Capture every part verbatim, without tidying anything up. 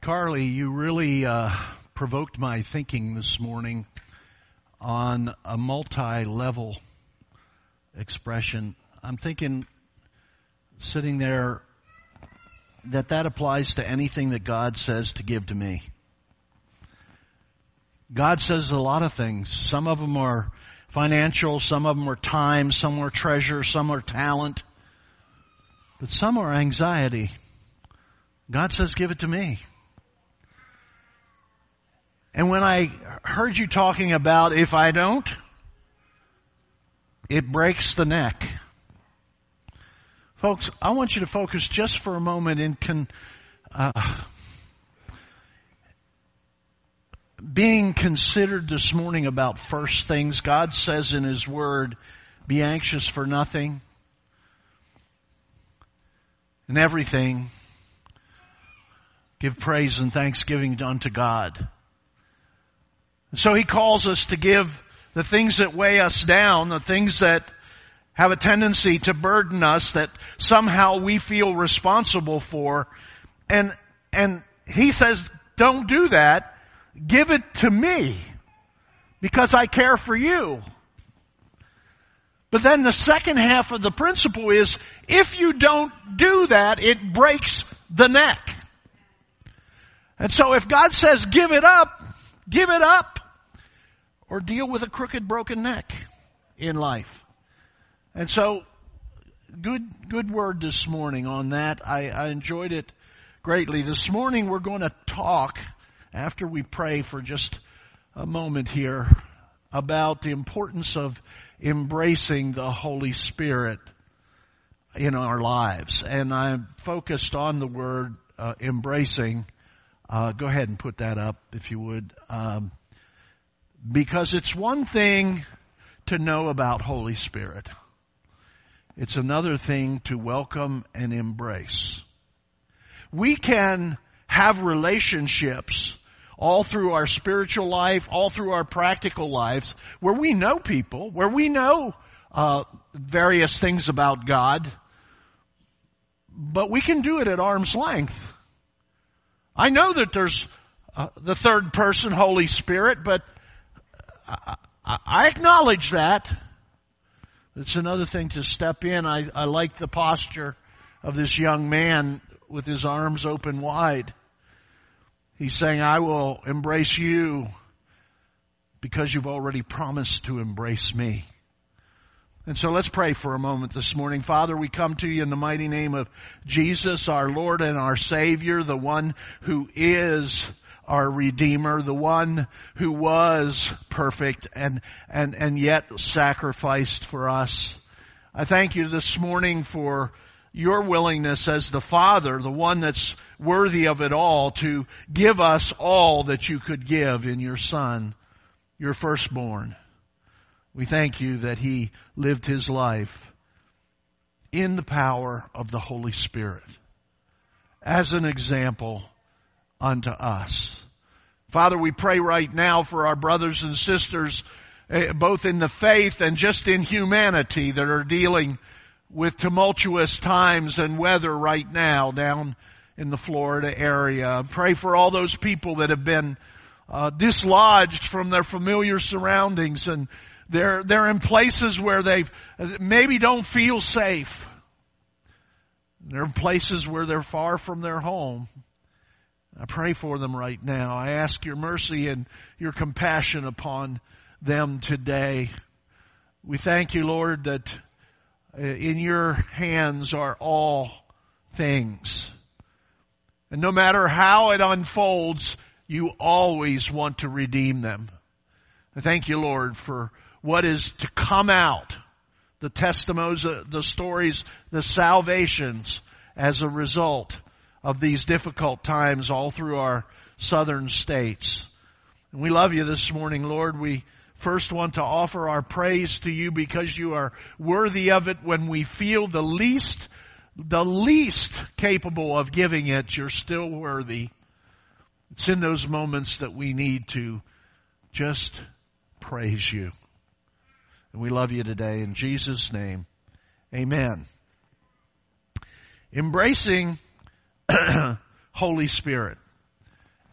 Carly, you really uh, provoked my thinking this morning on a multi-level expression. I'm thinking, sitting there, that that applies to anything that God says to give to me. God says a lot of things. Some of them are financial, some of them are time, some are treasure, some are talent, but some are anxiety. God says, give it to me. And when I heard you talking about if I don't, it breaks the neck. Folks, I want you to focus just for a moment in con, uh, being considered this morning about first things. God says in His Word, be anxious for nothing and everything. Give praise and thanksgiving unto God. And so He calls us to give the things that weigh us down, the things that have a tendency to burden us, that somehow we feel responsible for. And, and He says, don't do that. Give it to me because I care for you. But then the second half of the principle is, if you don't do that, it breaks the neck. And so if God says, give it up, give it up, or deal with a crooked, broken neck in life. And so, good, good word this morning on that. I, I enjoyed it greatly. This morning we're going to talk, after we pray for just a moment here, about the importance of embracing the Holy Spirit in our lives. And I'm focused on the word uh, embracing. Uh, go ahead and put that up if you would. Um, because it's one thing to know about Holy Spirit. It's another thing to welcome and embrace. We can have relationships all through our spiritual life, all through our practical lives, where we know people, where we know uh, various things about God, but we can do it at arm's length. I know that there's uh, the third person, Holy Spirit, but I, I, I acknowledge that. It's another thing to step in. I, I like the posture of this young man with his arms open wide. He's saying, I will embrace you because you've already promised to embrace me. And so let's pray for a moment this morning. Father, we come to you in the mighty name of Jesus, our Lord and our Savior, the one who is our Redeemer, the one who was perfect and, and, and yet sacrificed for us. I thank you this morning for your willingness as the Father, the one that's worthy of it all, to give us all that you could give in your Son, your firstborn. We thank you that He lived His life in the power of the Holy Spirit as an example unto us. Father, we pray right now for our brothers and sisters, both in the faith and just in humanity, that are dealing with tumultuous times and weather right now down in the Florida area. Pray for all those people that have been uh, dislodged from their familiar surroundings, and they're they're in places where they maybe don't feel safe. They're in places where they're far from their home. I pray for them right now. I ask your mercy and your compassion upon them today. We thank you, Lord, that in your hands are all things. And no matter how it unfolds, you always want to redeem them. I thank you, Lord, for what is to come out, the testimonies, the stories, the salvations as a result of these difficult times all through our southern states. And we love you this morning, Lord. We first want to offer our praise to you because you are worthy of it. When we feel the least, the least capable of giving it, you're still worthy. It's in those moments that we need to just praise you. And we love you today in Jesus' name. Amen. Embracing Holy Spirit.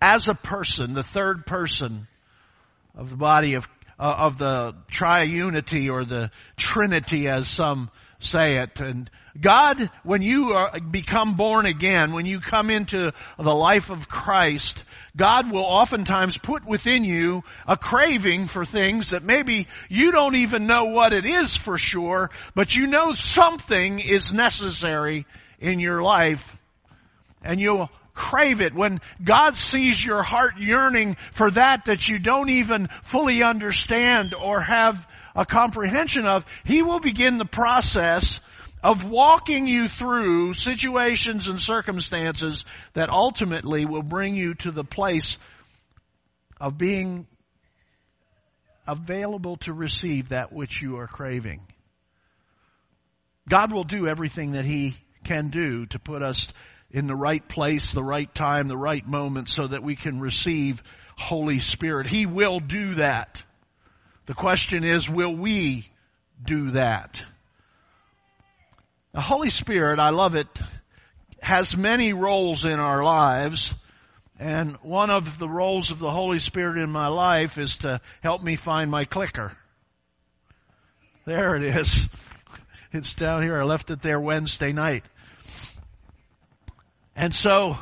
as a person, the third person of the body of uh, of the triunity or the Trinity, as some say it. And God, when you are, become born again, when you come into the life of Christ, God will oftentimes put within you a craving for things that maybe you don't even know what it is for sure, but you know something is necessary in your life, and you'll crave it. When God sees your heart yearning for that that you don't even fully understand or have a comprehension of, He will begin the process of walking you through situations and circumstances that ultimately will bring you to the place of being available to receive that which you are craving. God will do everything that He can do to put us in the right place, the right time, the right moment, so that we can receive Holy Spirit. He will do that. The question is, will we do that? The Holy Spirit, I love it, has many roles in our lives. And one of the roles of the Holy Spirit in my life is to help me find my clicker. There it is. It's down here. I left it there Wednesday night. And so,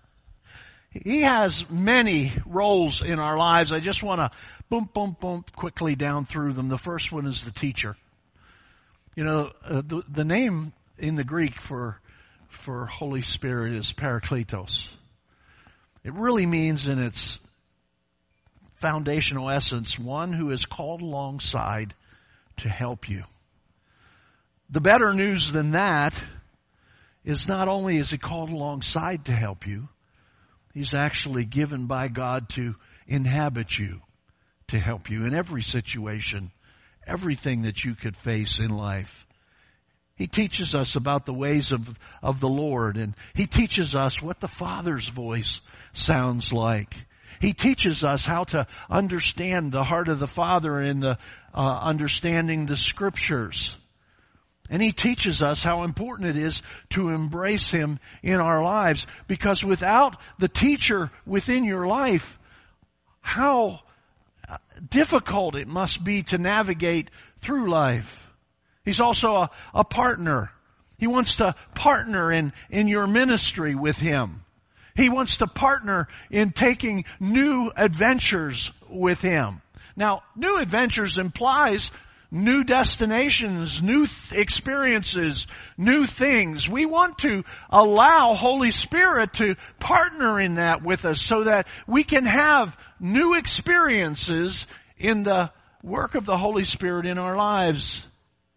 He has many roles in our lives. I just want to boom, boom, boom, quickly down through them. The first one is the teacher. You know, uh, the, the name in the Greek for for Holy Spirit is Parakletos. It really means in its foundational essence, one who is called alongside to help you. The better news than that is not only is He called alongside to help you, He's actually given by God to inhabit you, to help you in every situation, everything that you could face in life. He teaches us about the ways of, of the Lord, and He teaches us what the Father's voice sounds like. He teaches us how to understand the heart of the Father in the uh, understanding the Scriptures. And He teaches us how important it is to embrace Him in our lives, because without the teacher within your life, how difficult it must be to navigate through life. He's also a, a partner. He wants to partner in, in your ministry with Him. He wants to partner in taking new adventures with Him. Now, new adventures implies new destinations, new th- experiences, new things. We want to allow Holy Spirit to partner in that with us so that we can have new experiences in the work of the Holy Spirit in our lives.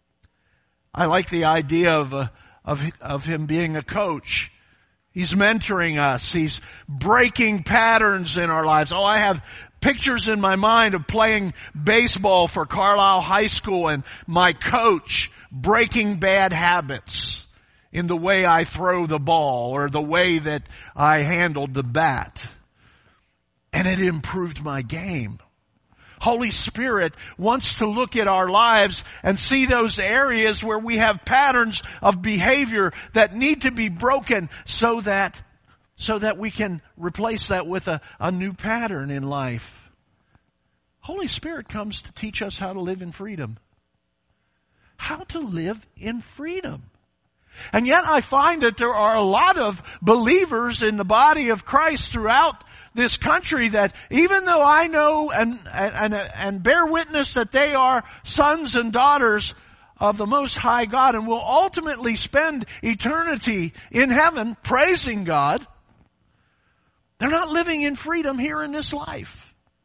I like the idea of a, of of Him being a coach. He's mentoring us. He's breaking patterns in our lives. Oh, I have pictures in my mind of playing baseball for Carlisle High School and my coach breaking bad habits in the way I throw the ball or the way that I handled the bat. And it improved my game. Holy Spirit wants to look at our lives and see those areas where we have patterns of behavior that need to be broken so that so that we can replace that with a, a new pattern in life. Holy Spirit comes to teach us how to live in freedom. How to live in freedom. And yet I find that there are a lot of believers in the body of Christ throughout this country that even though I know and, and, and bear witness that they are sons and daughters of the Most High God and will ultimately spend eternity in heaven praising God, they're not living in freedom here in this life.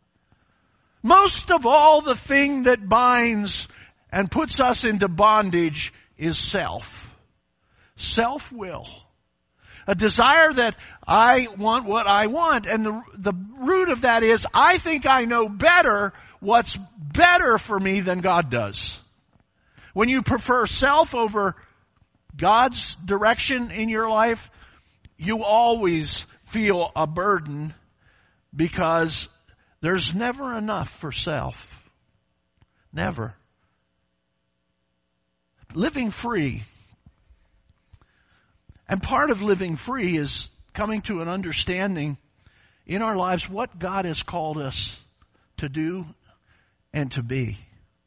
Most of all, the thing that binds and puts us into bondage is self. Self-will. A desire that I want what I want. And the, the root of that is I think I know better what's better for me than God does. When you prefer self over God's direction in your life, you always feel a burden because there's never enough for self. Never. Living free. And part of living free is coming to an understanding in our lives what God has called us to do and to be.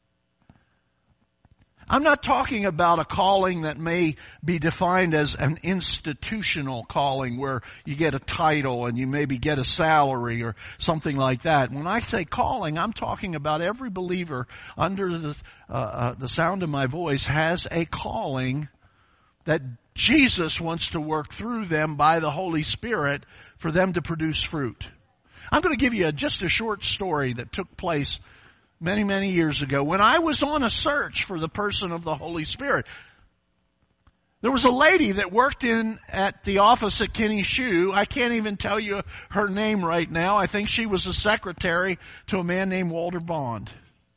I'm not talking about a calling that may be defined as an institutional calling where you get a title and you maybe get a salary or something like that. When I say calling, I'm talking about every believer under the, uh, uh, the sound of my voice has a calling that Jesus wants to work through them by the Holy Spirit for them to produce fruit. I'm going to give you a, just a short story that took place many, many years ago when I was on a search for the person of the Holy Spirit. There was a lady that worked in at the office at Kenny Shoe. I can't even tell you her name right now. I think she was a secretary to a man named Walter Bond.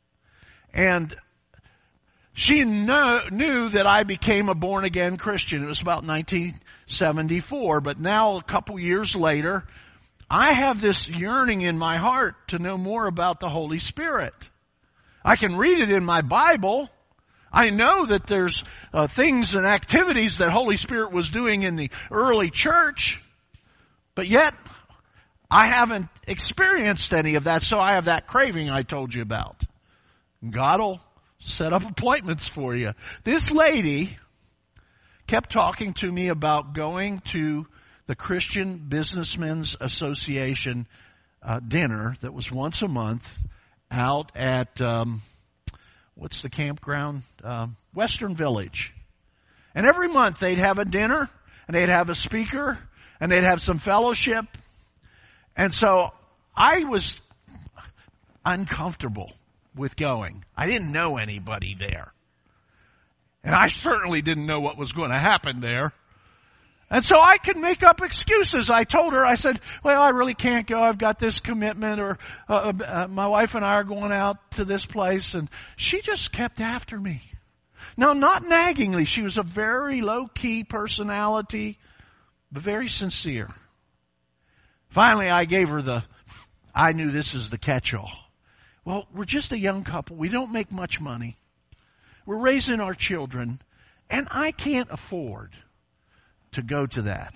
And she know, knew that I became a born-again Christian. It was about nineteen seventy-four, but now a couple years later, I have this yearning in my heart to know more about the Holy Spirit. I can read it in my Bible. I know that there's uh, things and activities that Holy Spirit was doing in the early church, but yet I haven't experienced any of that, so I have that craving I told you about. God will set up appointments for you. This lady kept talking to me about going to the Christian Businessmen's Association uh, dinner that was once a month out at, um, what's the campground? Um, Western Village. And every month they'd have a dinner, and they'd have a speaker, and they'd have some fellowship. And so I was uncomfortable with going. I didn't know anybody there. And I certainly didn't know what was going to happen there. And so I could make up excuses. I told her, I said, well, I really can't go. I've got this commitment, or uh, uh, my wife and I are going out to this place. And she just kept after me. Now, not naggingly. She was a very low-key personality, but very sincere. Finally, I gave her the, I knew this is the catch-all. Well, we're just a young couple. We don't make much money. We're raising our children, and I can't afford to go to that.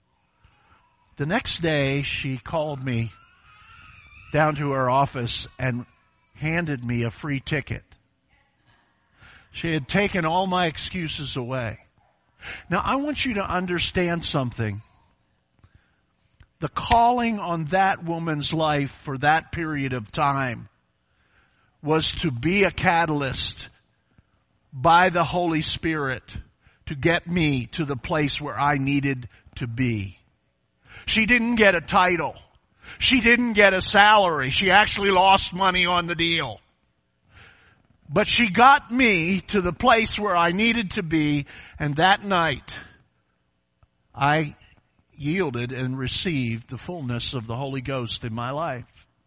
The next day, she called me down to her office and handed me a free ticket. She had taken all my excuses away. Now, I want you to understand something. The calling on that woman's life for that period of time was to be a catalyst by the Holy Spirit to get me to the place where I needed to be. She didn't get a title. She didn't get a salary. She actually lost money on the deal. But she got me to the place where I needed to be, and that night I yielded and received the fullness of the Holy Ghost in my life.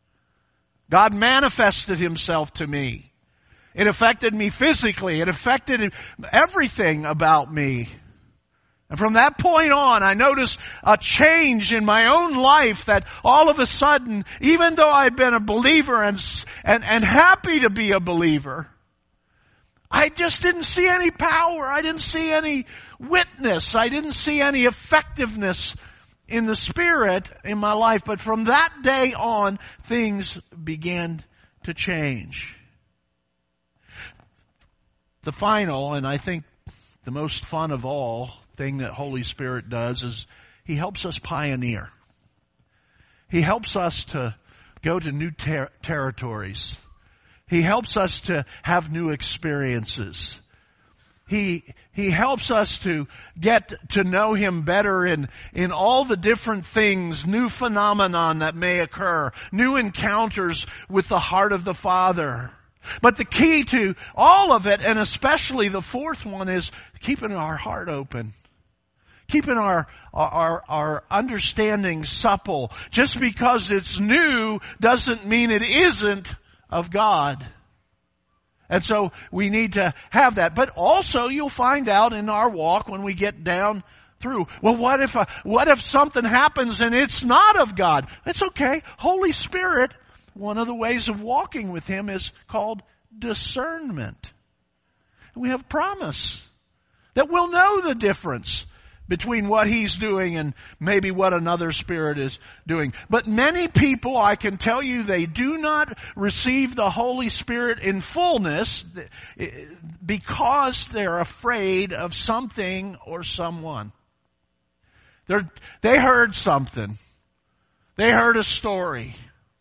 God manifested Himself to me. It affected me physically. It affected everything about me. And from that point on, I noticed a change in my own life that all of a sudden, even though I'd been a believer and, and, and happy to be a believer, I just didn't see any power. I didn't see any witness. I didn't see any effectiveness in the Spirit in my life. But from that day on, things began to change. The final, and I think the most fun of all, thing that Holy Spirit does is He helps us pioneer. He helps us to go to new ter- territories. He helps us to have new experiences. He, he helps us to get to know Him better in, in all the different things, new phenomenon that may occur, new encounters with the heart of the Father. But the key to all of it, and especially the fourth one, is keeping our heart open. Keeping our, our, our understanding supple. Just because it's new doesn't mean it isn't of God. And so we need to have that. But also you'll find out in our walk when we get down through, well, what if, uh, what if something happens and it's not of God? It's okay. Holy Spirit, one of the ways of walking with Him is called discernment. We have promise that we'll know the difference between what he's doing and maybe what another spirit is doing. But many people, I can tell you, they do not receive the Holy Spirit in fullness because they're afraid of something or someone. They're, they heard something. They heard a story.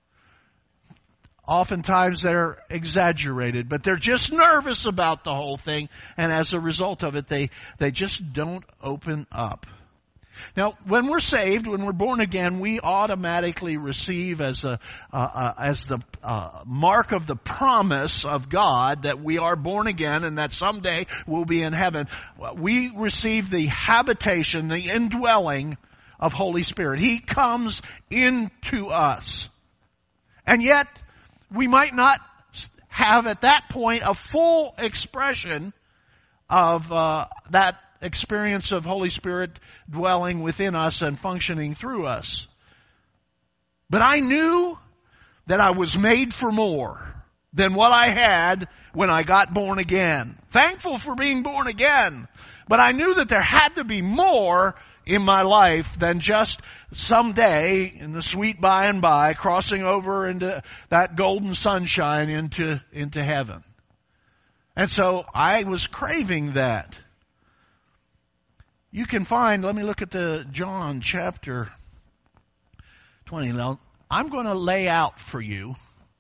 Oftentimes they're exaggerated, but they're just nervous about the whole thing, and as a result of it, they, they just don't open up. Now, when we're saved, when we're born again, we automatically receive as a uh, uh, as the uh, mark of the promise of God that we are born again and that someday we'll be in heaven. We receive the habitation, the indwelling of Holy Spirit. He comes into us, and yet we might not have at that point a full expression of uh, that experience of Holy Spirit dwelling within us and functioning through us. But I knew that I was made for more than what I had when I got born again. Thankful for being born again. But I knew that there had to be more in my life than just someday in the sweet by and by crossing over into that golden sunshine into, into heaven. And so I was craving that. You can find, let me look at the John chapter twenty. Now, I'm going to lay out for you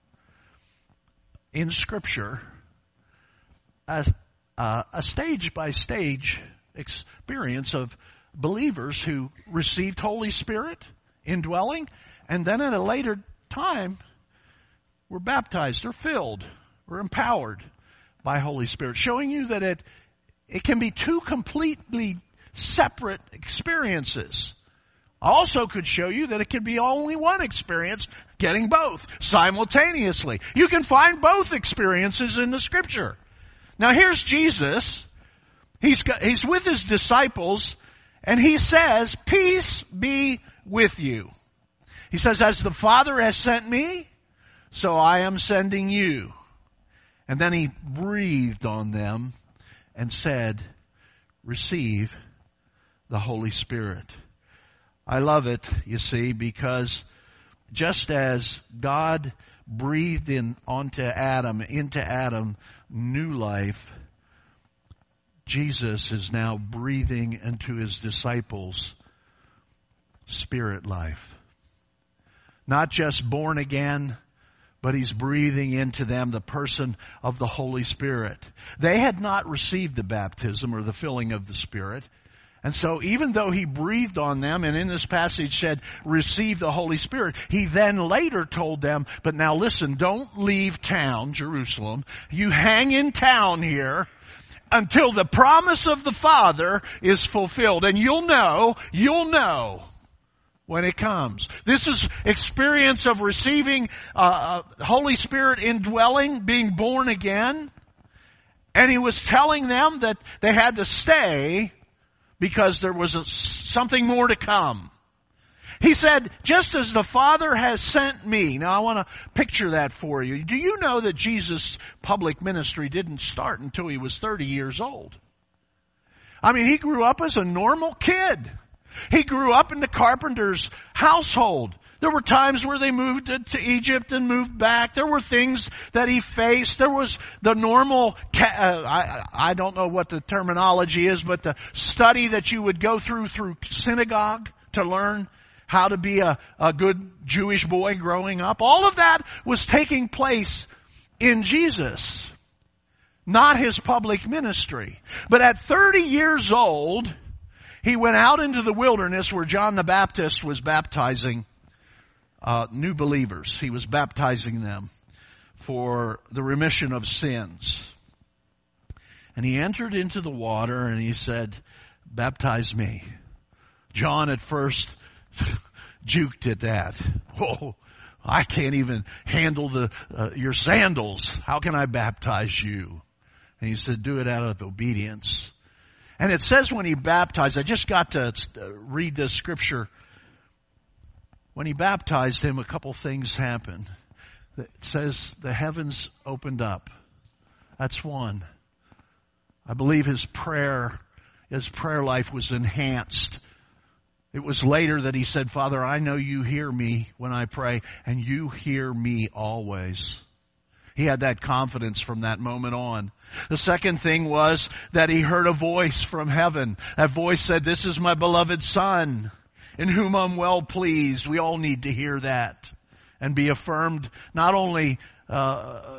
in Scripture a, uh, a stage-by-stage experience of believers who received Holy Spirit indwelling, and then at a later time were baptized or filled or empowered by Holy Spirit, showing you that it it can be two completely separate experiences. I also could show you that it could be only one experience, getting both simultaneously. You can find both experiences in the Scripture. Now here's Jesus. He's got, he's with his disciples, and he says, "Peace be with you." He says, "As the Father has sent me, so I am sending you." And then he breathed on them and said, "Receive the Holy Spirit." I love it, you see, because just as God breathed in onto Adam, into Adam, new life, Jesus is now breathing into his disciples spirit life. Not just born again, but he's breathing into them the person of the Holy Spirit. They had not received the baptism or the filling of the Spirit. And so even though he breathed on them and in this passage said, "Receive the Holy Spirit," he then later told them, "But now listen, don't leave town, Jerusalem. You hang in town here until the promise of the Father is fulfilled. And you'll know, you'll know when it comes." This is experience of receiving uh, Holy Spirit indwelling, being born again. And he was telling them that they had to stay because there was a, something more to come. He said, "Just as the Father has sent me." Now I want to picture that for you. Do you know that Jesus' public ministry didn't start until he was thirty years old? I mean, he grew up as a normal kid. He grew up in the carpenter's household. There were times where they moved to, to Egypt and moved back. There were things that he faced. There was the normal, uh, I, I don't know what the terminology is, but the study that you would go through through synagogue to learn how to be a, a good Jewish boy growing up. All of that was taking place in Jesus, not his public ministry. But at thirty years old, he went out into the wilderness where John the Baptist was baptizing uh, new believers. He was baptizing them for the remission of sins. And he entered into the water and he said, "Baptize me." John at first juked at that. "Oh, I can't even handle the uh, your sandals. How can I baptize you?" And he said, "Do it out of obedience." And it says when he baptized, I just got to read this scripture. When he baptized him, a couple things happened. It says the heavens opened up. That's one. I believe his prayer his prayer life was enhanced. It was later that he said, Father, I know you hear me when I pray, and you hear me always. He had that confidence from that moment on. The second thing was that he heard a voice from heaven. That voice said, this is my beloved Son, in whom I'm well pleased. We all need to hear that and be affirmed not only uh,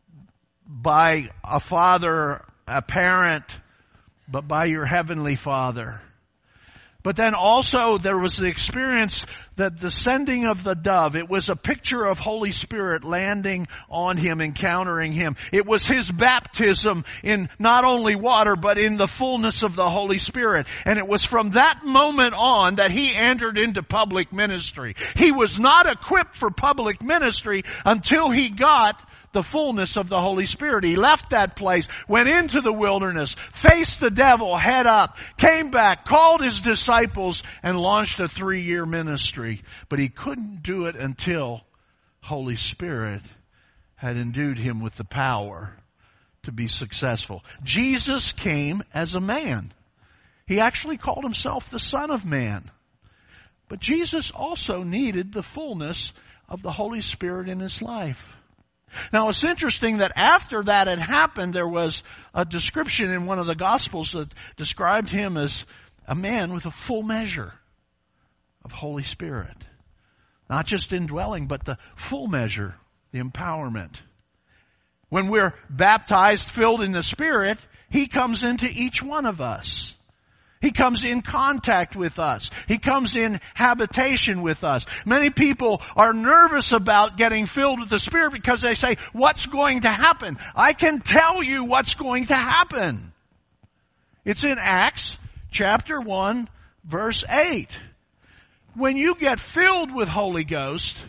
by a father, a parent, but by your heavenly Father. But then also there was the experience that the sending of the dove, it was a picture of Holy Spirit landing on him, encountering him. It was his baptism in not only water, but in the fullness of the Holy Spirit. And it was from that moment on that he entered into public ministry. He was not equipped for public ministry until he got the fullness of the Holy Spirit. He left that place, went into the wilderness, faced the devil head up, came back, called his disciples, and launched a three-year ministry. But he couldn't do it until Holy Spirit had endued him with the power to be successful. Jesus came as a man. He actually called himself the Son of Man. But Jesus also needed the fullness of the Holy Spirit in his life. Now it's interesting that after that had happened, there was a description in one of the Gospels that described him as a man with a full measure of Holy Spirit. Not just indwelling, but the full measure, the empowerment. When we're baptized, filled in the Spirit, He comes into each one of us. He comes in contact with us. He comes in habitation with us. Many people are nervous about getting filled with the Spirit because they say, what's going to happen? I can tell you what's going to happen. It's in Acts chapter one, verse eight. When you get filled with Holy Ghost,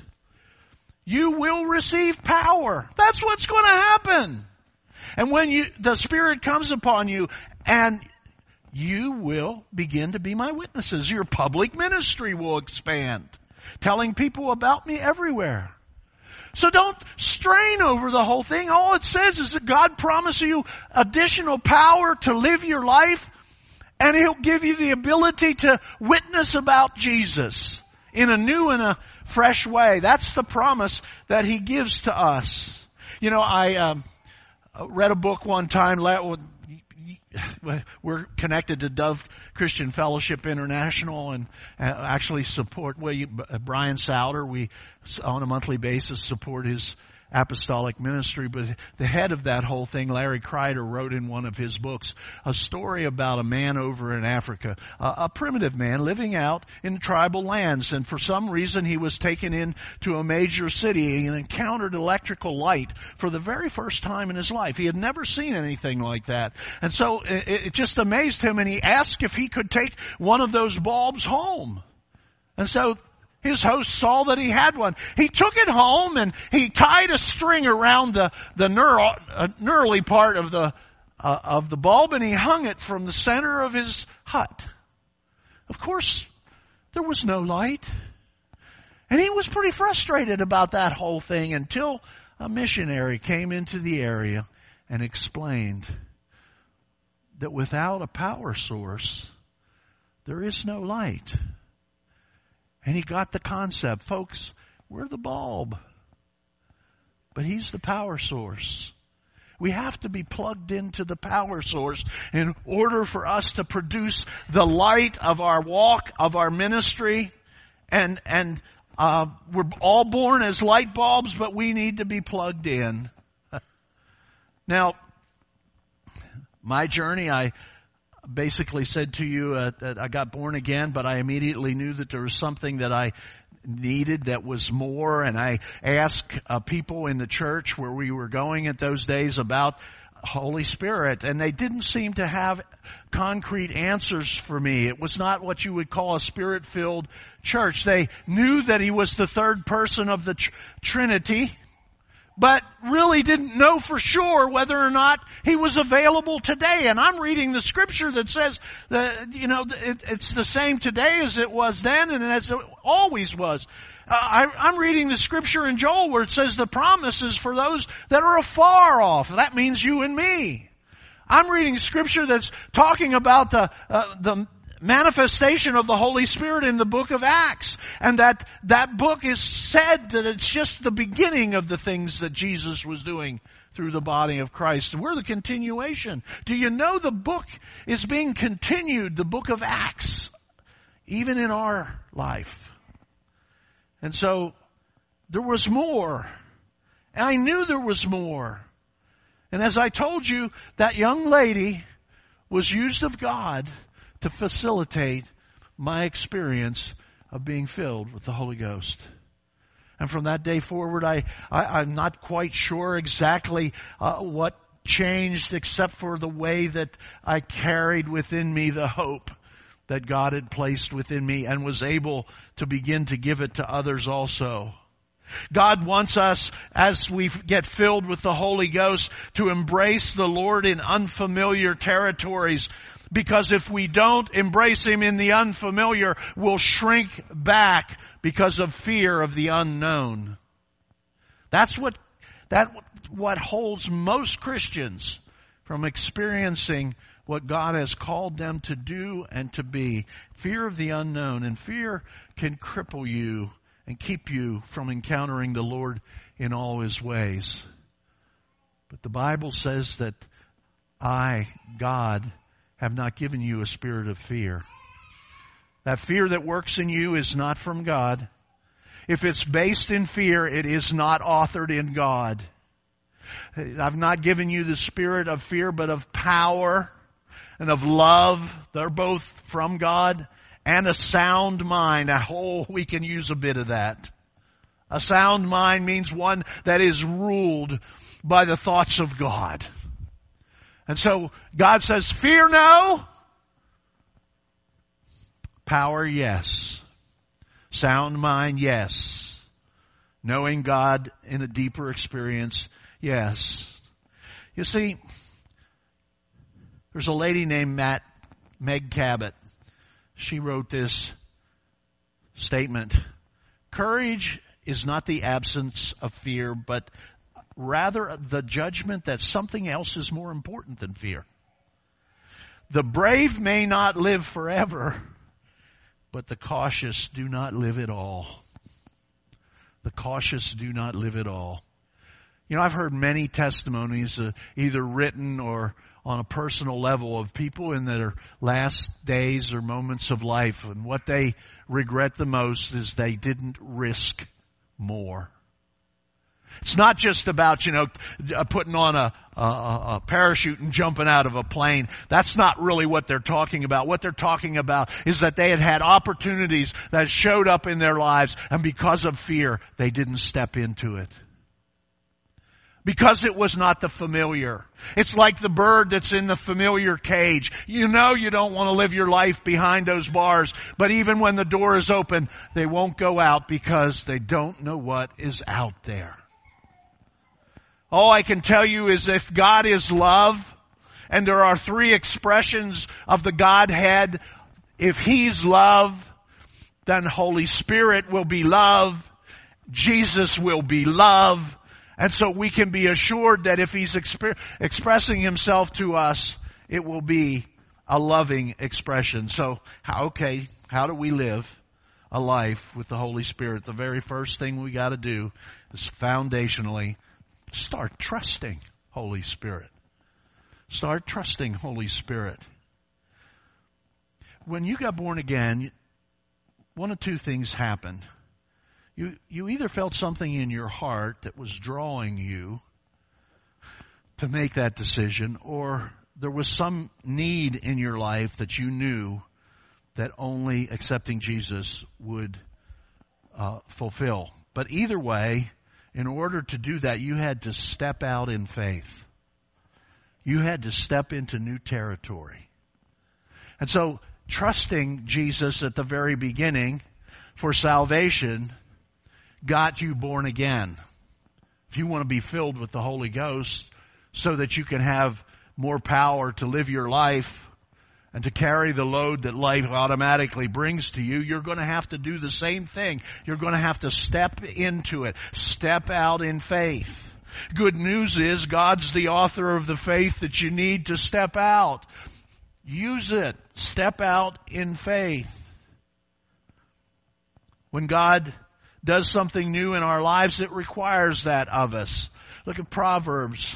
you will receive power. That's what's going to happen. And when you, the Spirit comes upon you, and you will begin to be my witnesses. Your public ministry will expand, telling people about me everywhere. So don't strain over the whole thing. All it says is that God promises you additional power to live your life, and He'll give you the ability to witness about Jesus in a new and a fresh way. That's the promise that He gives to us. You know, I um, read a book one time. We're connected to Dove Christian Fellowship International and actually support well, you, Brian Souter. We, on a monthly basis, support his apostolic ministry. But the head of that whole thing, Larry Kreider, wrote in one of his books a story about a man over in Africa, a, a primitive man living out in tribal lands. And for some reason, he was taken into a major city and encountered electrical light for the very first time in his life. He had never seen anything like that. And so it, it just amazed him, and he asked if he could take one of those bulbs home. And so his host saw that he had one. He took it home and he tied a string around the the knurl, uh, knurly part of the uh, of the bulb, and he hung it from the center of his hut. Of course, there was no light, and he was pretty frustrated about that whole thing until a missionary came into the area and explained that without a power source, there is no light. And he got the concept. Folks, we're the bulb, but He's the power source. We have to be plugged into the power source in order for us to produce the light of our walk, of our ministry. And, and uh, we're all born as light bulbs, but we need to be plugged in. Now, my journey, I basically said to you uh, that I got born again, but I immediately knew that there was something that I needed that was more. And I asked uh, people in the church where we were going at those days about Holy Spirit, and they didn't seem to have concrete answers for me. It was not what you would call a Spirit-filled church. They knew that He was the third person of the tr- Trinity, but really didn't know for sure whether or not He was available today. And I'm reading the scripture that says that, you know, it, it's the same today as it was then and as it always was. Uh, I, I'm reading the scripture in Joel where it says the promise is for those that are afar off. That means you and me. I'm reading scripture that's talking about the, uh, the manifestation of the Holy Spirit in the book of Acts. And that, that book is said that it's just the beginning of the things that Jesus was doing through the body of Christ. We're the continuation. Do you know the book is being continued, the book of Acts, even in our life? And so, there was more. And I knew there was more. And as I told you, that young lady was used of God to facilitate my experience of being filled with the Holy Ghost. And from that day forward, I, I, I'm not quite sure exactly uh, what changed, except for the way that I carried within me the hope that God had placed within me and was able to begin to give it to others also. God wants us, as we get filled with the Holy Ghost, to embrace the Lord in unfamiliar territories. Because if we don't embrace Him in the unfamiliar, we'll shrink back because of fear of the unknown. That's what, that, what holds most Christians from experiencing what God has called them to do and to be. Fear of the unknown. And fear can cripple you and keep you from encountering the Lord in all His ways. But the Bible says that I, God, have not given you a spirit of fear. That fear that works in you is not from God. If it's based in fear, it is not authored in God. I've not given you the spirit of fear, but of power and of love. They're both from God. And a sound mind. Oh, we can use a bit of that. A sound mind means one that is ruled by the thoughts of God. And so God says, fear no. Power, yes. Sound mind, yes. Knowing God in a deeper experience, yes. You see, there's a lady named Matt, Meg Cabot. She wrote this statement. Courage is not the absence of fear, but rather the judgment that something else is more important than fear. The brave may not live forever, but the cautious do not live at all. The cautious do not live at all. You know, I've heard many testimonies, uh, either written or on a personal level, of people in their last days or moments of life, and what they regret the most is they didn't risk more. It's not just about, you know, putting on a, a, a parachute and jumping out of a plane. That's not really what they're talking about. What they're talking about is that they had had opportunities that showed up in their lives, and because of fear, they didn't step into it. Because it was not the familiar. It's like the bird that's in the familiar cage. You know you don't want to live your life behind those bars, but even when the door is open, they won't go out because they don't know what is out there. All I can tell you is if God is love, and there are three expressions of the Godhead, if He's love, then Holy Spirit will be love, Jesus will be love. And so we can be assured that if He's exp- expressing Himself to us, it will be a loving expression. So, how, okay, how do we live a life with the Holy Spirit? The very first thing we got to do is foundationally start trusting Holy Spirit. Start trusting Holy Spirit. When you got born again, one of two things happened. You, you either felt something in your heart that was drawing you to make that decision, or there was some need in your life that you knew that only accepting Jesus would uh, fulfill. But either way, in order to do that, you had to step out in faith. You had to step into new territory. And so, trusting Jesus at the very beginning for salvation got you born again. If you want to be filled with the Holy Ghost so that you can have more power to live your life and to carry the load that life automatically brings to you, you're going to have to do the same thing. You're going to have to step into it. Step out in faith. Good news is God's the author of the faith that you need to step out. Use it. Step out in faith. When God does something new in our lives, it requires that of us. Look at Proverbs.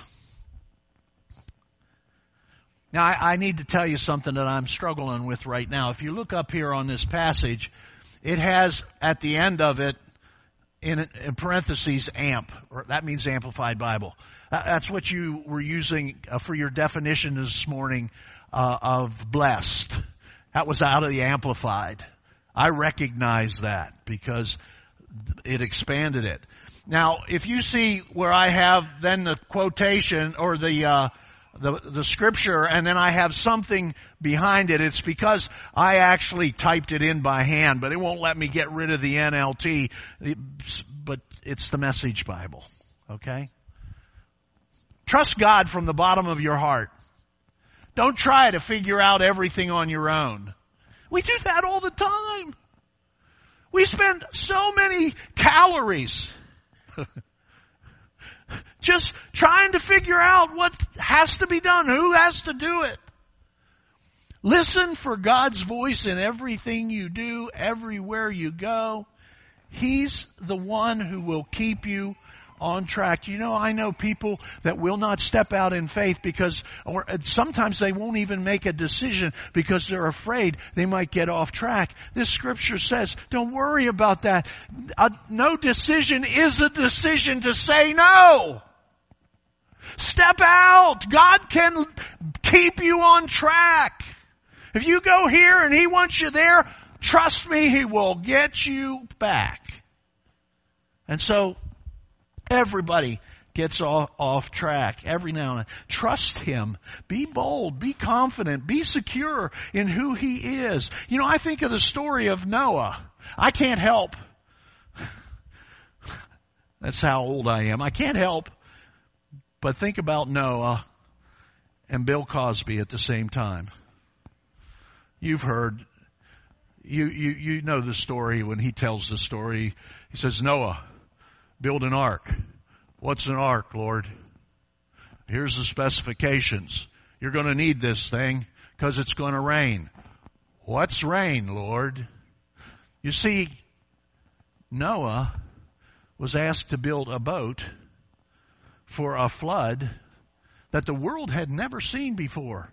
Now, I, I need to tell you something that I'm struggling with right now. If you look up here on this passage, it has at the end of it, in, in parentheses, amp. Or that means Amplified Bible. That's what you were using for your definition this morning uh, of blessed. That was out of the Amplified. I recognize that because it expanded it. Now, if you see where I have then the quotation or the uh, the the scripture, and then I have something behind it, it's because I actually typed it in by hand, but it won't let me get rid of the N L T. But it's the Message Bible. Okay? Trust God from the bottom of your heart. Don't try to figure out everything on your own. We do that all the time. We spend so many calories just trying to figure out what has to be done, who has to do it. Listen for God's voice in everything you do, everywhere you go. He's the one who will keep you on track. You know, I know people that will not step out in faith because, or sometimes they won't even make a decision because they're afraid they might get off track. This scripture says, don't worry about that. A, no decision is a decision to say no. Step out. God can keep you on track. If you go here and He wants you there, trust me, He will get you back. And so, everybody gets off, off track every now and then. Trust Him. Be bold. Be confident. Be secure in who He is. You know, I think of the story of Noah. I can't help. That's how old I am. I can't help but think about Noah and Bill Cosby at the same time. You've heard, you, you, you know the story when he tells the story. He says, Noah, build an ark. What's an ark, Lord? Here's the specifications. You're going to need this thing because it's going to rain. What's rain, Lord? You see, Noah was asked to build a boat for a flood that the world had never seen before.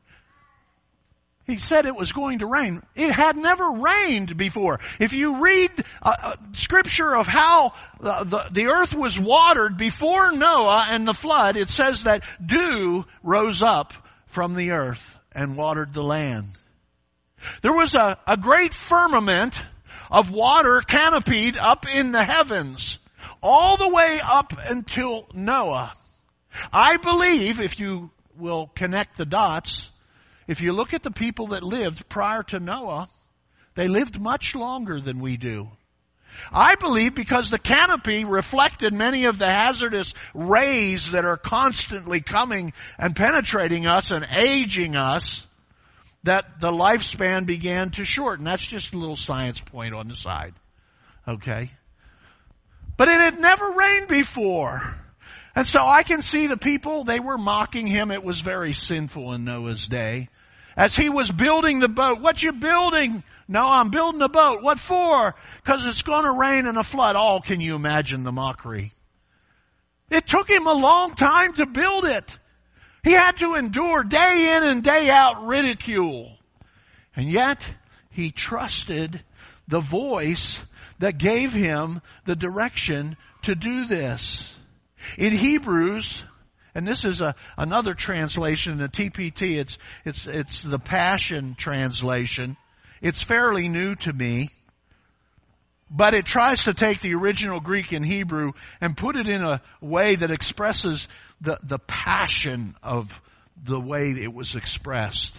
He said it was going to rain. It had never rained before. If you read uh, uh, scripture of how the, the, the earth was watered before Noah and the flood, it says that dew rose up from the earth and watered the land. There was a, a great firmament of water canopied up in the heavens, all the way up until Noah. I believe, if you will connect the dots, if you look at the people that lived prior to Noah, they lived much longer than we do. I believe because the canopy reflected many of the hazardous rays that are constantly coming and penetrating us and aging us, that the lifespan began to shorten. That's just a little science point on the side. Okay? But it had never rained before. And so I can see the people, they were mocking him. It was very sinful in Noah's day. As he was building the boat, what you building? No, I'm building a boat. What for? Because it's going to rain and a flood. Oh, can you imagine the mockery? It took him a long time to build it. He had to endure day in and day out ridicule. And yet, he trusted the voice that gave him the direction to do this. In Hebrews, and this is a, another translation, the T P T, it's, it's, it's the Passion Translation. It's fairly new to me, but it tries to take the original Greek and Hebrew and put it in a way that expresses the, the passion of the way it was expressed.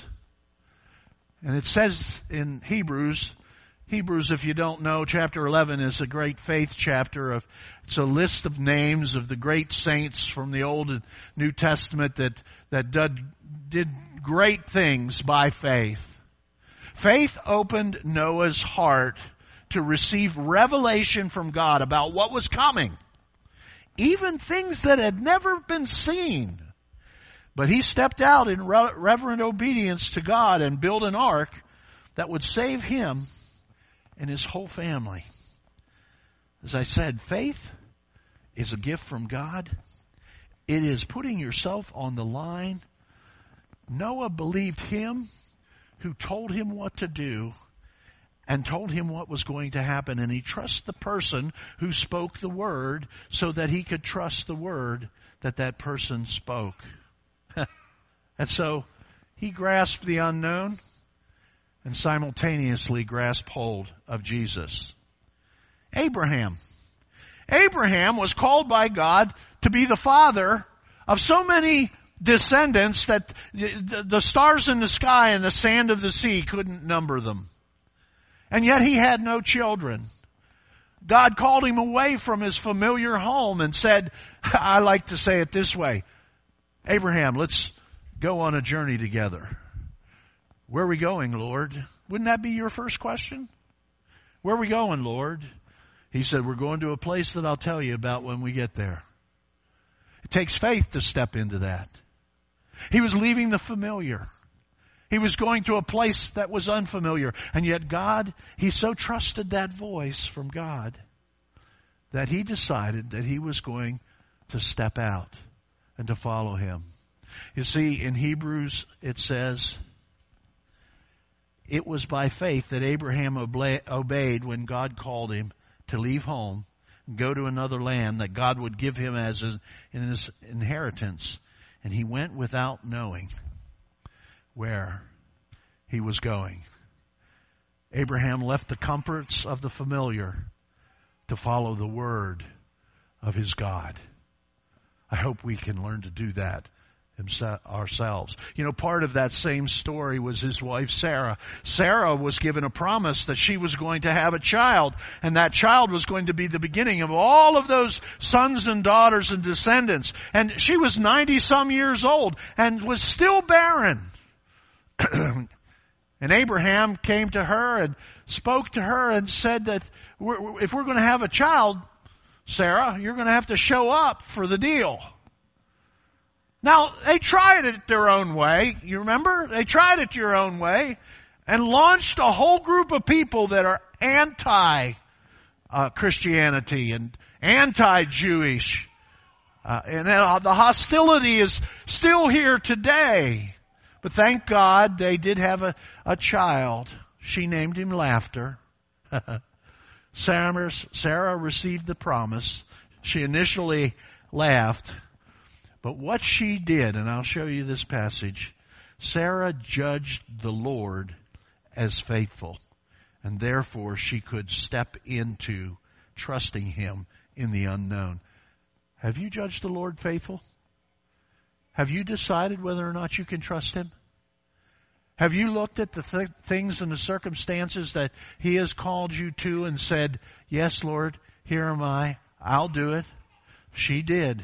And it says in Hebrews, Hebrews, if you don't know, chapter eleven is a great faith chapter. Of It's a list of names of the great saints from the Old and New Testament that, that did, did great things by faith. Faith opened Noah's heart to receive revelation from God about what was coming. even things that had never been seen. But he stepped out in reverent obedience to God and built an ark that would save him and his whole family. As I said, faith is a gift from God. It is putting yourself on the line. Noah believed him who told him what to do and told him what was going to happen. And he trusts the person who spoke the word so that he could trust the word that that person spoke. And so he grasped the unknown and simultaneously grasped hold of Jesus. Abraham. Abraham was called by God to be the father of so many descendants that the stars in the sky and the sand of the sea couldn't number them. And yet he had no children. God called him away from his familiar home and said, I like to say it this way, Abraham, let's go on a journey together. Where are we going, Lord? Wouldn't that be your first question? Where are we going, Lord? He said, we're going to a place that I'll tell you about when we get there. It takes faith to step into that. He was leaving the familiar. He was going to a place that was unfamiliar. And yet God, he so trusted that voice from God that he decided that he was going to step out and to follow him. You see, in Hebrews it says, it was by faith that Abraham obeyed when God called him to leave home and go to another land that God would give him as his, in his inheritance. And he went without knowing where he was going. Abraham left the comforts of the familiar to follow the word of his God. I hope we can learn to do that ourselves. You know, part of that same story was his wife Sarah. Sarah was given a promise that she was going to have a child, and that child was going to be the beginning of all of those sons and daughters and descendants. And she was ninety some years old and was still barren. And Abraham came to her and spoke to her and said that if we're going to have a child, Sarah, you're going to have to show up for the deal. Now, they tried it their own way. You remember? They tried it your own way and launched a whole group of people that are anti-Christianity uh, and anti-Jewish. Uh, and uh, the hostility is still here today. But thank God they did have a, a child. She named him Laughter. Sarah, Sarah received the promise. She initially laughed. But what she did, and I'll show you this passage, Sarah judged the Lord as faithful, and therefore she could step into trusting him in the unknown. Have you judged the Lord faithful? Have you decided whether or not you can trust him? Have you looked at the th- things and the circumstances that he has called you to and said, yes, Lord, here am I, I'll do it? She did.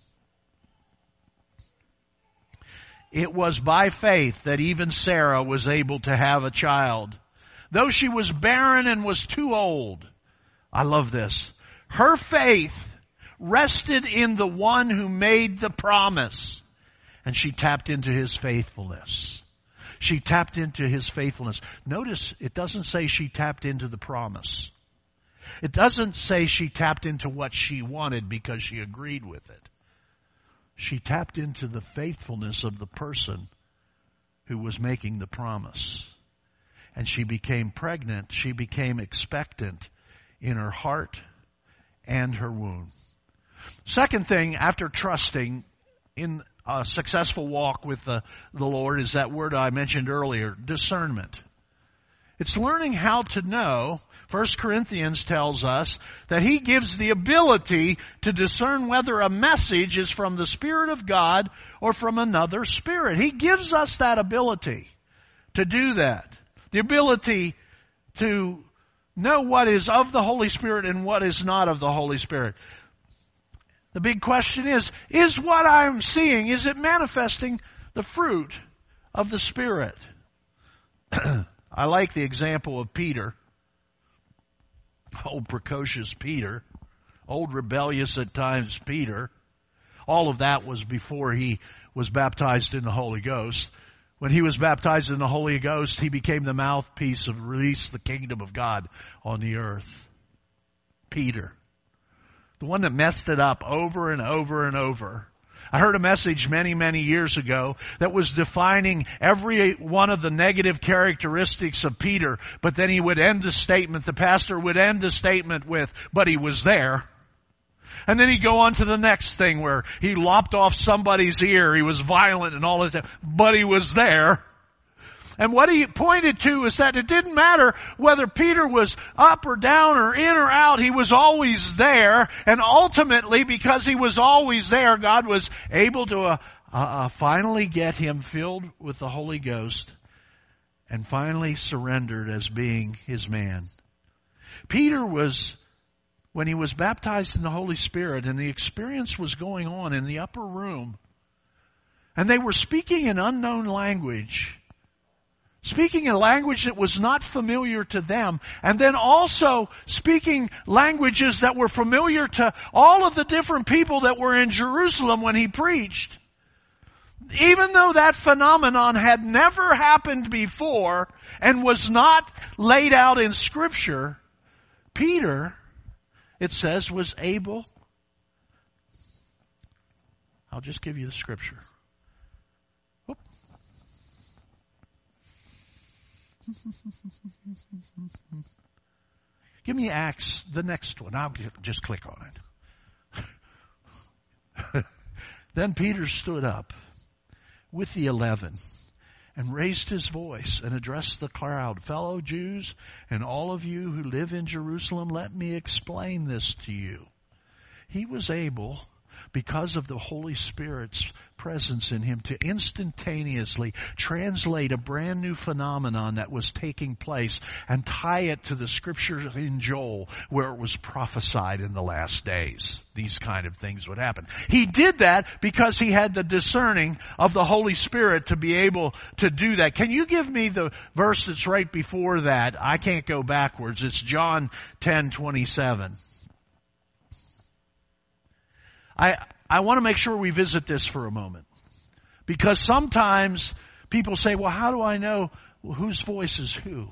It was by faith that even Sarah was able to have a child. Though she was barren and was too old. I love this. Her faith rested in the one who made the promise. And she tapped into his faithfulness. She tapped into his faithfulness. Notice it doesn't say she tapped into the promise. It doesn't say she tapped into what she wanted because she agreed with it. She tapped into the faithfulness of the person who was making the promise. And she became pregnant. She became expectant in her heart and her womb. Second thing, after trusting in a successful walk with the, the Lord, is that word I mentioned earlier, discernment. It's learning how to know. First Corinthians tells us that he gives the ability to discern whether a message is from the Spirit of God or from another spirit. He gives us that ability to do that. The ability to know what is of the Holy Spirit and what is not of the Holy Spirit. The big question is, is what I'm seeing, is it manifesting the fruit of the Spirit? I like the example of Peter, old precocious Peter, old rebellious at times Peter. All of that was before he was baptized in the Holy Ghost. When he was baptized in the Holy Ghost, he became the mouthpiece of release the kingdom of God on the earth. Peter, the one that messed it up over and over and over. I heard a message many, many years ago that was defining every one of the negative characteristics of Peter, but then he would end the statement, the pastor would end the statement with, but he was there. And then he'd go on to the next thing where he lopped off somebody's ear, he was violent and all that, but he was there. And what he pointed to is that it didn't matter whether Peter was up or down or in or out, he was always there. And ultimately, because he was always there, God was able to uh, uh, finally get him filled with the Holy Ghost and finally surrendered as being his man. Peter was, when he was baptized in the Holy Spirit and the experience was going on in the upper room, and they were speaking an unknown language, speaking a language that was not familiar to them, and then also speaking languages that were familiar to all of the different people that were in Jerusalem when he preached. Even though that phenomenon had never happened before and was not laid out in Scripture, Peter, it says, was able. I'll just give you the Scripture. Give me Acts, the next one. I'll just click on it. Then Peter stood up with the eleven and raised his voice and addressed the crowd. Fellow Jews and all of you who live in Jerusalem, let me explain this to you. He was able, because of the Holy Spirit's presence in him, to instantaneously translate a brand new phenomenon that was taking place and tie it to the Scripture in Joel where it was prophesied in the last days. These kind of things would happen. He did that because he had the discerning of the Holy Spirit to be able to do that. Can you give me the verse that's right before that? I can't go backwards. It's John ten twenty-seven. I I want to make sure we visit this for a moment. Because sometimes people say, well, how do I know whose voice is who?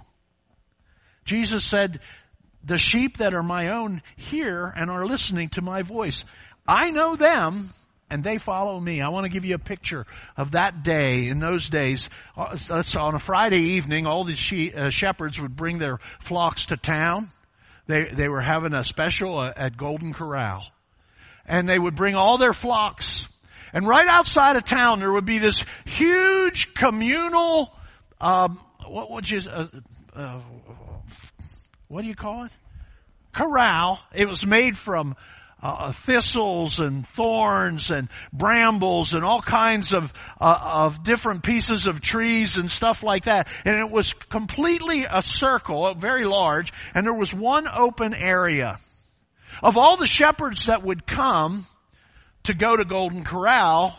Jesus said, the sheep that are my own hear and are listening to my voice. I know them and they follow me. I want to give you a picture of that day. In those days, on a Friday evening, all the she, uh, shepherds would bring their flocks to town. They, they were having a special at Golden Corral. And they would bring all their flocks. And right outside of town, there would be this huge communal, um, what would you, uh, uh, what do you call it? Corral. It was made from uh, thistles and thorns and brambles and all kinds of uh, of different pieces of trees and stuff like that. And it was completely a circle, very large, and there was one open area. Of all the shepherds that would come to go to Golden Corral,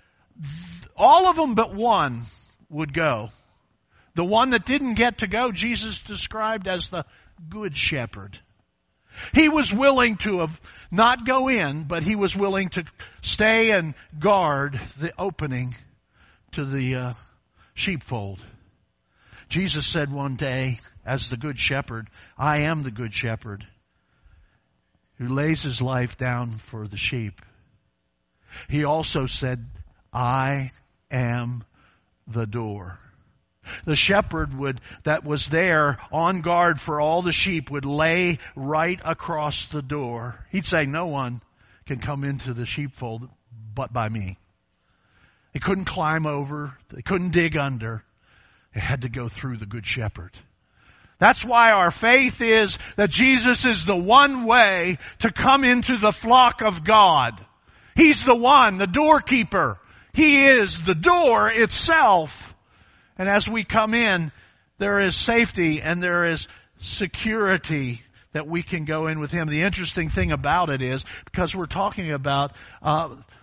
all of them but one would go. The one that didn't get to go, Jesus described as the good shepherd. He was willing to have not go in, but he was willing to stay and guard the opening to the uh, sheepfold. Jesus said one day, as the good shepherd, I am the good shepherd, who lays his life down for the sheep. He also said, I am the door. The shepherd would, that was there on guard for all the sheep would lay right across the door. He'd say, no one can come into the sheepfold but by me. They couldn't climb over. They couldn't dig under. They had to go through the good shepherd. That's why our faith is that Jesus is the one way to come into the flock of God. He's the one, the doorkeeper. He is the door itself. And as we come in, there is safety and there is security that we can go in with Him. The interesting thing about it is, because we're talking about uh,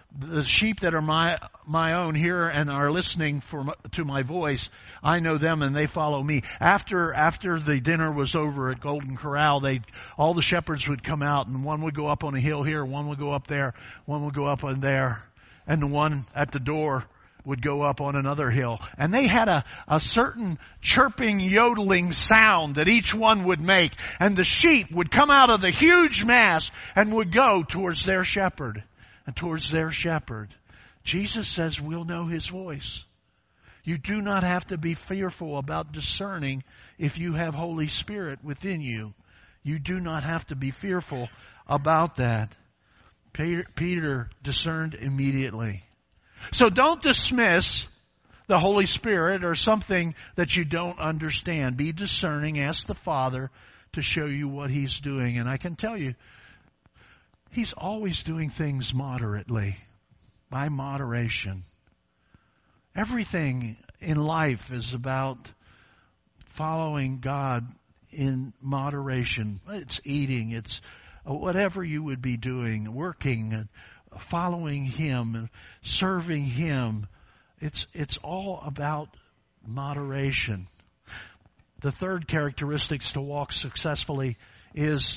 the sheep that are my my own here and are listening for to my voice, I know them and they follow me. After after the dinner was over at Golden Corral, they all the shepherds would come out, and one would go up on a hill here, one would go up there, one would go up on there, and the one at the door would go up on another hill. And they had a, a certain chirping, yodeling sound that each one would make. And the sheep would come out of the huge mass and would go towards their shepherd. And towards their shepherd. Jesus says we'll know His voice. You do not have to be fearful about discerning if you have Holy Spirit within you. You do not have to be fearful about that. Peter, Peter discerned immediately. So don't dismiss the Holy Spirit or something that you don't understand. Be discerning. Ask the Father to show you what He's doing. And I can tell you, He's always doing things moderately, by moderation. Everything in life is about following God in moderation. It's eating, it's whatever you would be doing, working, following Him, serving Him. It's, it's all about moderation. The third characteristic to walk successfully is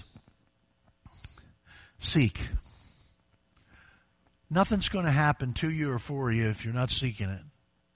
seek. Nothing's going to happen to you or for you if you're not seeking it.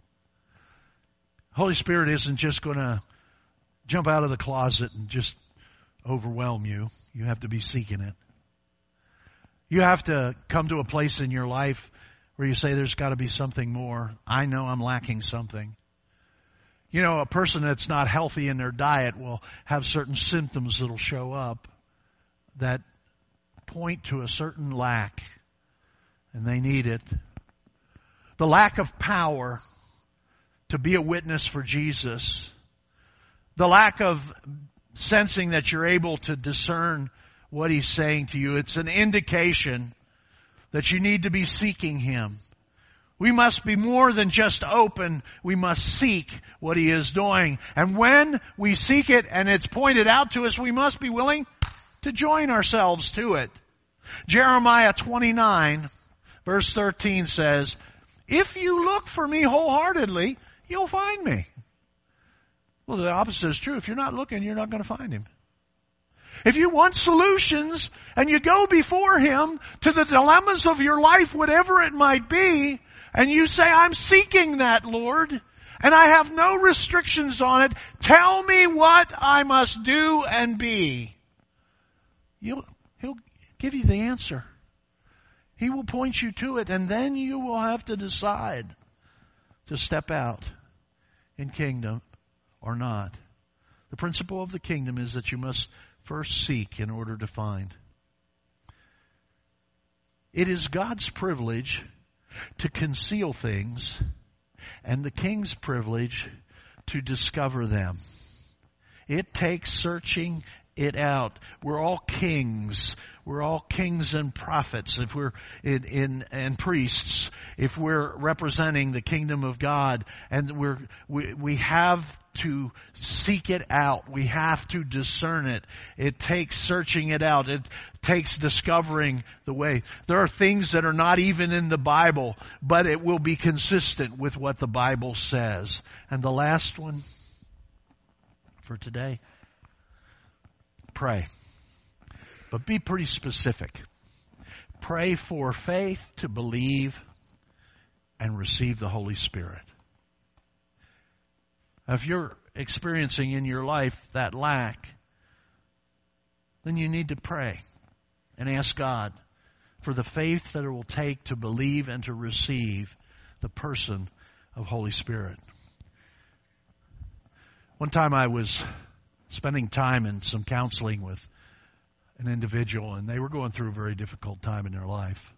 Holy Spirit isn't just going to jump out of the closet and just overwhelm you. You have to be seeking it. You have to come to a place in your life where you say there's got to be something more. I know I'm lacking something. You know, a person that's not healthy in their diet will have certain symptoms that'll show up that point to a certain lack, and they need it. The lack of power to be a witness for Jesus. The lack of sensing that you're able to discern what He's saying to you. It's an indication that you need to be seeking Him. We must be more than just open. We must seek what He is doing. And when we seek it and it's pointed out to us, we must be willing to join ourselves to it. Jeremiah twenty-nine, verse thirteen says, if you look for me wholeheartedly, you'll find me. Well, the opposite is true. If you're not looking, you're not going to find Him. If you want solutions and you go before Him to the dilemmas of your life, whatever it might be, and you say, I'm seeking that, Lord, and I have no restrictions on it, tell me what I must do and be. You'll, he'll give you the answer. He will point you to it, and then you will have to decide to step out in kingdom or not. The principle of the kingdom is that you must first seek in order to find. It is God's privilege to conceal things and the king's privilege to discover them. It takes searching it out. We're all kings. We're all kings and prophets. If we're in, in and priests, if we're representing the kingdom of God, and we're we we have to seek it out. We have to discern it. It takes searching it out. It takes discovering the way. There are things that are not even in the Bible, but it will be consistent with what the Bible says. And the last one for today, pray. But be pretty specific. Pray for faith to believe and receive the Holy Spirit. If you're experiencing in your life that lack, then you need to pray and ask God for the faith that it will take to believe and to receive the person of Holy Spirit. One time I was spending time in some counseling with an individual, and they were going through a very difficult time in their life.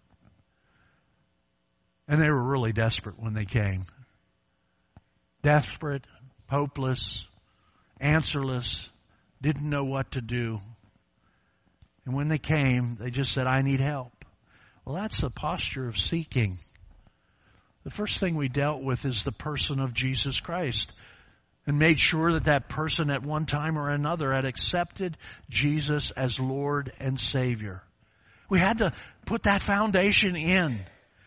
And they were really desperate when they came. Desperate, hopeless, answerless, didn't know what to do. And when they came, they just said, I need help. Well, that's the posture of seeking. The first thing we dealt with is the person of Jesus Christ, and made sure that that person at one time or another had accepted Jesus as Lord and Savior. We had to put that foundation in.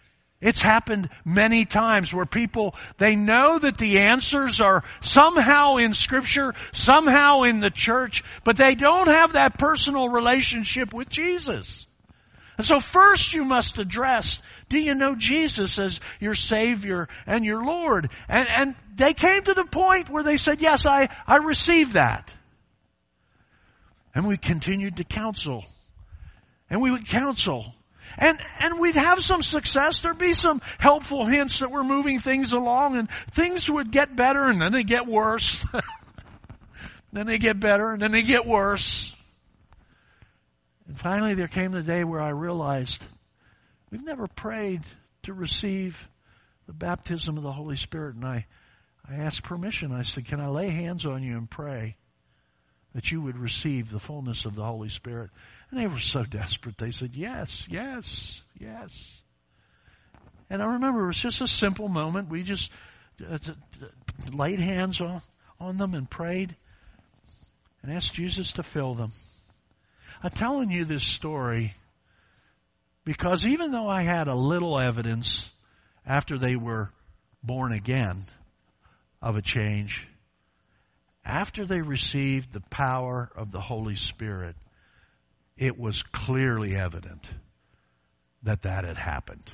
It's happened many times where people, they know that the answers are somehow in Scripture, somehow in the church, but they don't have that personal relationship with Jesus. And so first you must address, do you know Jesus as your Savior and your Lord? And, and they came to the point where they said, yes, I, I received that. And we continued to counsel. And we would counsel. And, and we'd have some success. There'd be some helpful hints that we're moving things along, and things would get better, and then they get worse. Then they get better, and then they get worse. And finally there came the day where I realized we've never prayed to receive the baptism of the Holy Spirit. And I, I asked permission. I said, can I lay hands on you and pray that you would receive the fullness of the Holy Spirit? And they were so desperate. They said, yes, yes, yes. And I remember it was just a simple moment. We just uh, t- t- laid hands on, on them and prayed and asked Jesus to fill them. I'm telling you this story because even though I had a little evidence after they were born again of a change, after they received the power of the Holy Spirit, it was clearly evident that that had happened.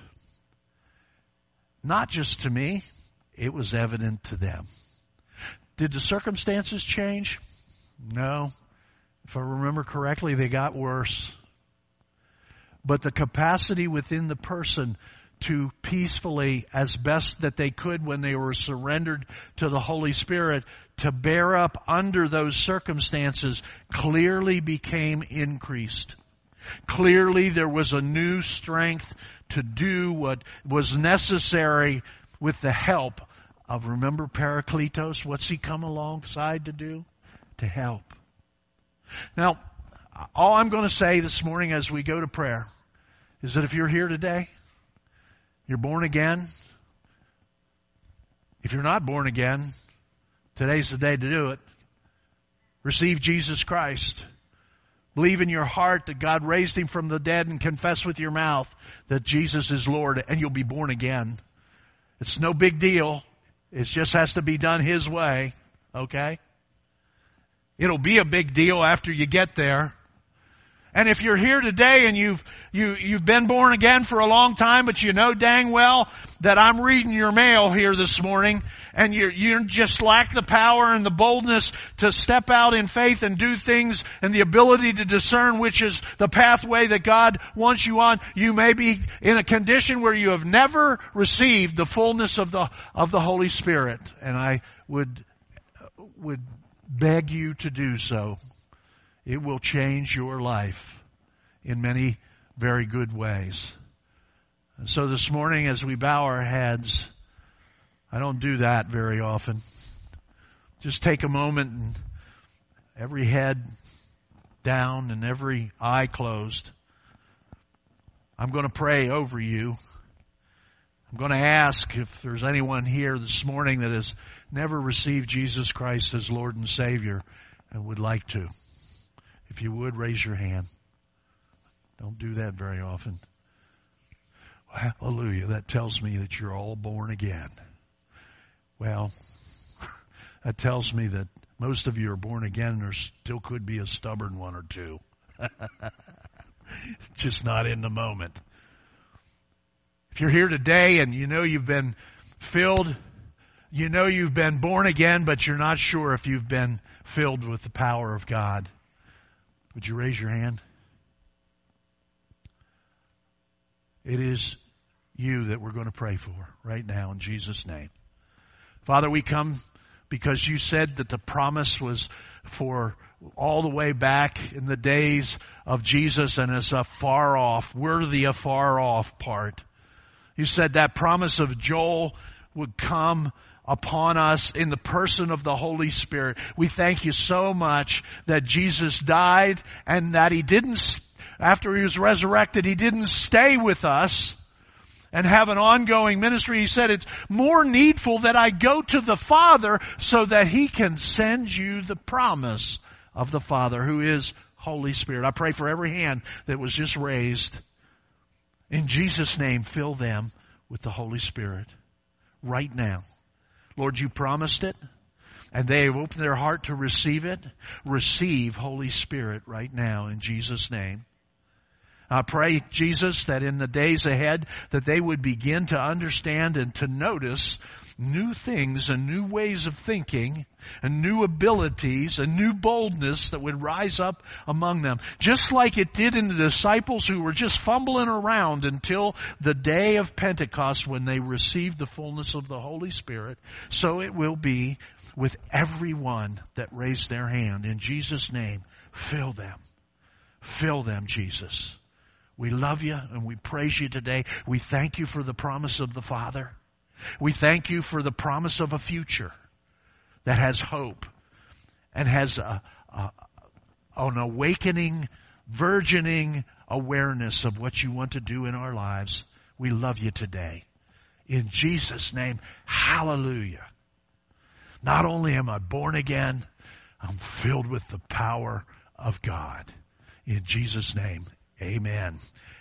Not just to me, it was evident to them. Did the circumstances change? No. If I remember correctly, they got worse. But the capacity within the person to peacefully, as best that they could when they were surrendered to the Holy Spirit, to bear up under those circumstances clearly became increased. Clearly there was a new strength to do what was necessary with the help of, remember Parakletos? What's he come alongside to do? To help. Now, all I'm going to say this morning as we go to prayer is that if you're here today, you're born again. If you're not born again, today's the day to do it. Receive Jesus Christ. Believe in your heart that God raised Him from the dead and confess with your mouth that Jesus is Lord, and you'll be born again. It's no big deal. It just has to be done His way. Okay? It'll be a big deal after you get there. And if you're here today and you've, you, you've been born again for a long time, but you know dang well that I'm reading your mail here this morning, and you you just lack the power and the boldness to step out in faith and do things, and the ability to discern which is the pathway that God wants you on, you may be in a condition where you have never received the fullness of the, of the Holy Spirit. And I would, would beg you to do so. It will change your life in many very good ways. And so this morning as we bow our heads, I don't do that very often. Just take a moment and every head down and every eye closed. I'm going to pray over you. I'm going to ask if there's anyone here this morning that has never received Jesus Christ as Lord and Savior and would like to. If you would, raise your hand. Don't do that very often. Hallelujah. That tells me that you're all born again. Well, that tells me that most of you are born again and there still could be a stubborn one or two. Just not in the moment. If you're here today and you know you've been filled, you know you've been born again, but you're not sure if you've been filled with the power of God, would you raise your hand? It is you that we're going to pray for right now in Jesus' name. Father, we come because you said that the promise was for all the way back in the days of Jesus, and it's a far off, we're the afar off part. You said that promise of Joel would come upon us in the person of the Holy Spirit. We thank you so much that Jesus died and that He didn't, after He was resurrected, He didn't stay with us and have an ongoing ministry. He said, it's more needful that I go to the Father so that He can send you the promise of the Father, who is Holy Spirit. I pray for every hand that was just raised. In Jesus' name, fill them with the Holy Spirit right now. Lord, you promised it, and they have opened their heart to receive it. Receive Holy Spirit right now in Jesus' name. I pray, Jesus, that in the days ahead that they would begin to understand and to notice new things and new ways of thinking and new abilities and new boldness that would rise up among them. Just like it did in the disciples who were just fumbling around until the day of Pentecost when they received the fullness of the Holy Spirit, so it will be with everyone that raised their hand. In Jesus' name, fill them. Fill them, Jesus. We love you and we praise you today. We thank you for the promise of the Father. We thank you for the promise of a future that has hope and has a, a, an awakening, virgining awareness of what you want to do in our lives. We love you today. In Jesus' name, hallelujah. Not only am I born again, I'm filled with the power of God. In Jesus' name, amen.